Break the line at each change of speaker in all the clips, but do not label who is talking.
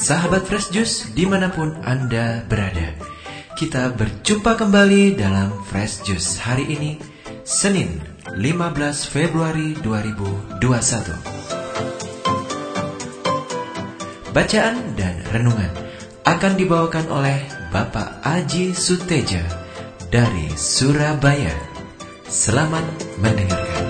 sahabat Fresh Juice dimanapun Anda berada. Kita berjumpa kembali dalam Fresh Juice hari ini, Senin 15 Februari 2021. Bacaan dan renungan akan dibawakan oleh Bapak Aji Suteja dari Surabaya. Selamat mendengarkan.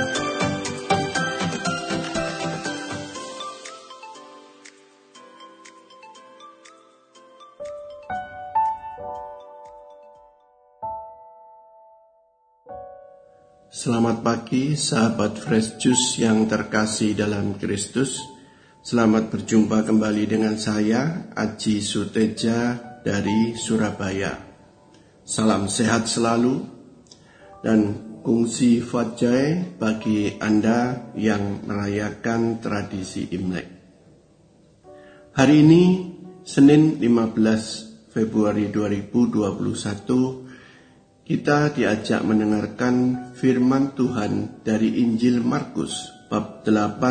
Selamat pagi sahabat Fresh Juice yang terkasih dalam Kristus. Selamat berjumpa kembali dengan saya, Aji Suteja dari Surabaya. Salam sehat selalu dan kongsi fajai bagi Anda yang merayakan tradisi Imlek. Hari ini Senin 15 Februari 2021, kita diajak mendengarkan firman Tuhan dari Injil Markus bab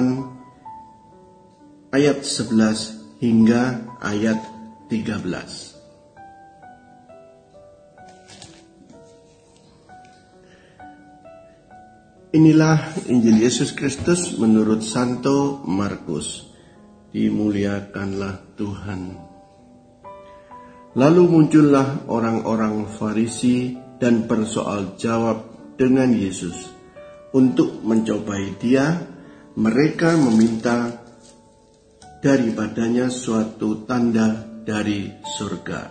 8 ayat 11 hingga ayat 13. Inilah Injil Yesus Kristus menurut Santo Markus. Dimuliakanlah Tuhan. Lalu muncullah orang-orang Farisi dan bersoal jawab dengan Yesus. Untuk mencobai dia, mereka meminta daripadanya suatu tanda dari surga.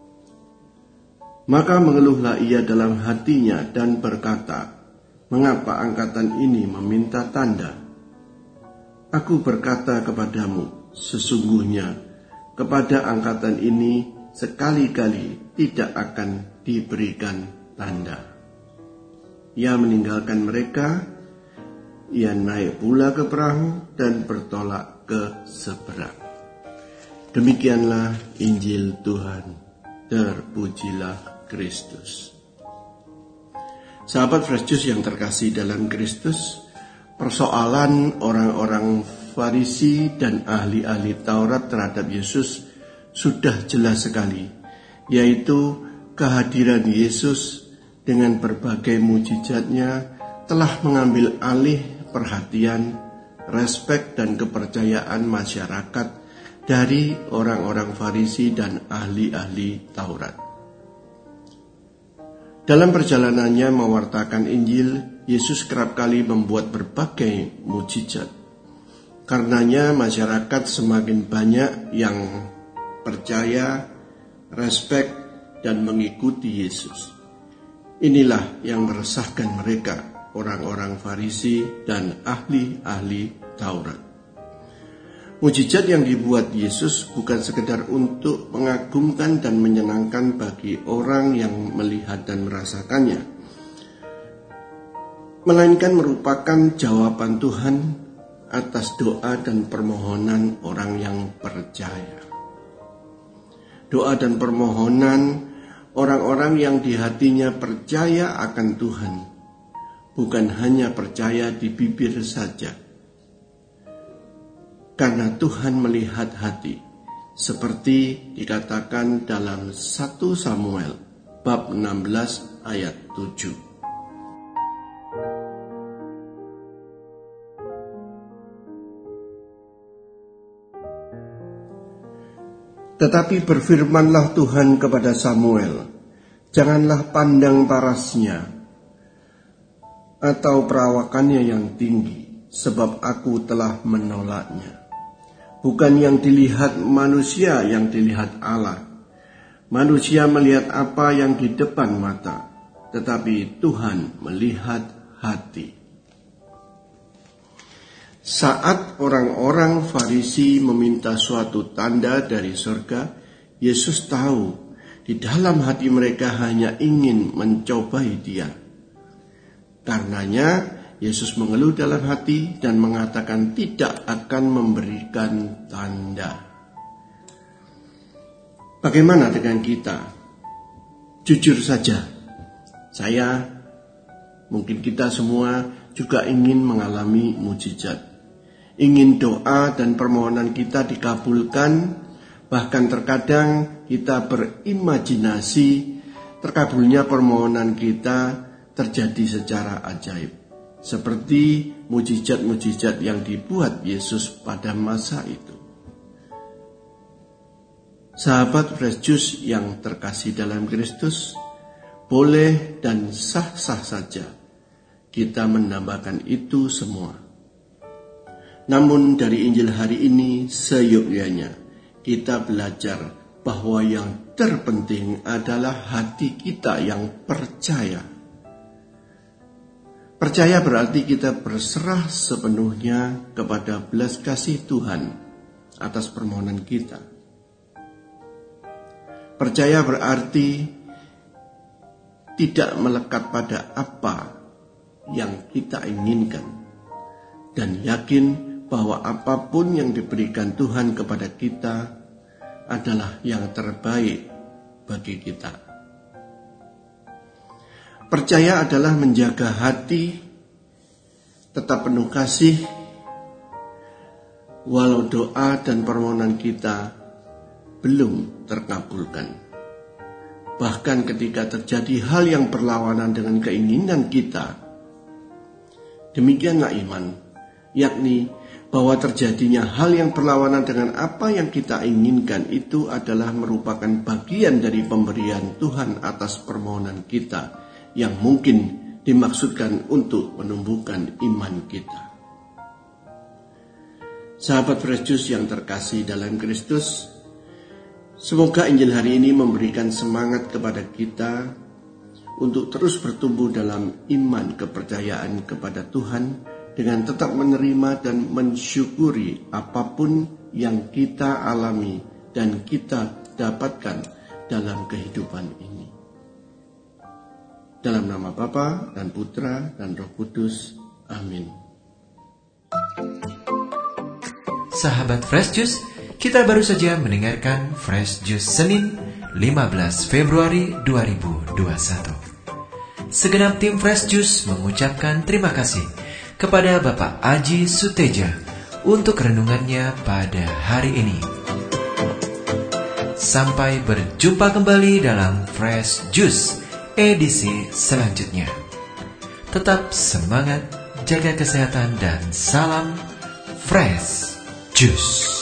Maka mengeluhlah ia dalam hatinya dan berkata, "Mengapa angkatan ini meminta tanda? Aku berkata kepadamu, sesungguhnya kepada angkatan ini sekali-kali tidak akan diberikan tanda." Ia meninggalkan mereka, ia naik pula ke perahu dan bertolak ke seberang. Demikianlah Injil Tuhan. Terpujilah Kristus. Sahabat Fresh Juice yang terkasih dalam Kristus, persoalan orang-orang Farisi dan ahli-ahli Taurat terhadap Yesus sudah jelas sekali, yaitu kehadiran Yesus dengan berbagai mujizatnya telah mengambil alih perhatian, respek dan kepercayaan masyarakat dari orang-orang Farisi dan ahli-ahli Taurat. Dalam perjalanannya mewartakan Injil, Yesus kerap kali membuat berbagai mujizat. Karenanya masyarakat semakin banyak yang percaya, respek dan mengikuti Yesus. Inilah yang meresahkan mereka, orang-orang Farisi dan ahli-ahli Taurat. Mujizat yang dibuat Yesus bukan sekedar untuk mengagumkan dan menyenangkan bagi orang yang melihat dan merasakannya, melainkan merupakan jawaban Tuhan atas doa dan permohonan orang yang percaya. Doa dan permohonan orang-orang yang di hatinya percaya akan Tuhan, bukan hanya percaya di bibir saja. Karena Tuhan melihat hati, seperti dikatakan dalam 1 Samuel bab 16 ayat 7. Tetapi berfirmanlah Tuhan kepada Samuel, "Janganlah pandang parasnya atau perawakannya yang tinggi, sebab aku telah menolaknya. Bukan yang dilihat manusia yang dilihat Allah. Manusia melihat apa yang di depan mata, tetapi Tuhan melihat hati." Saat orang-orang Farisi meminta suatu tanda dari surga, Yesus tahu di dalam hati mereka hanya ingin mencobai Dia. Karenanya Yesus mengeluh dalam hati dan mengatakan tidak akan memberikan tanda. Bagaimana dengan kita? Jujur saja, mungkin kita semua juga ingin mengalami mujizat. Ingin doa dan permohonan kita dikabulkan Bahkan terkadang kita berimajinasi terkabulnya permohonan kita terjadi secara ajaib, seperti mujizat-mujizat yang dibuat Yesus pada masa itu. Sahabat Fresh Juice yang terkasih dalam Kristus, boleh dan sah-sah saja kita menambahkan itu semua. Namun dari Injil hari ini seyogyanya kita belajar bahwa yang terpenting adalah hati kita yang percaya. Percaya berarti kita berserah sepenuhnya kepada belas kasih Tuhan atas permohonan kita. Percaya berarti tidak melekat pada apa yang kita inginkan dan yakin bahwa apapun yang diberikan Tuhan kepada kita adalah yang terbaik bagi kita. Percaya adalah menjaga hati tetap penuh kasih walau doa dan permohonan kita belum terkabulkan. Bahkan ketika terjadi hal yang berlawanan dengan keinginan kita, demikianlah iman, yakni bahwa terjadinya hal yang berlawanan dengan apa yang kita inginkan itu adalah merupakan bagian dari pemberian Tuhan atas permohonan kita yang mungkin dimaksudkan untuk menumbuhkan iman kita. Sahabat Fresh Juice yang terkasih dalam Kristus, semoga Injil hari ini memberikan semangat kepada kita untuk terus bertumbuh dalam iman kepercayaan kepada Tuhan dengan tetap menerima dan mensyukuri apapun yang kita alami dan kita dapatkan dalam kehidupan ini. Dalam nama Bapa dan Putra dan Roh Kudus. Amin.
Sahabat Fresh Juice, kita baru saja mendengarkan Fresh Juice Senin 15 Februari 2021. Segenap tim Fresh Juice mengucapkan terima kasih kepada Bapak Aji Suteja untuk renungannya pada hari ini. Sampai berjumpa kembali dalam Fresh Juice edisi selanjutnya. Tetap semangat, jaga kesehatan, dan salam Fresh Juice.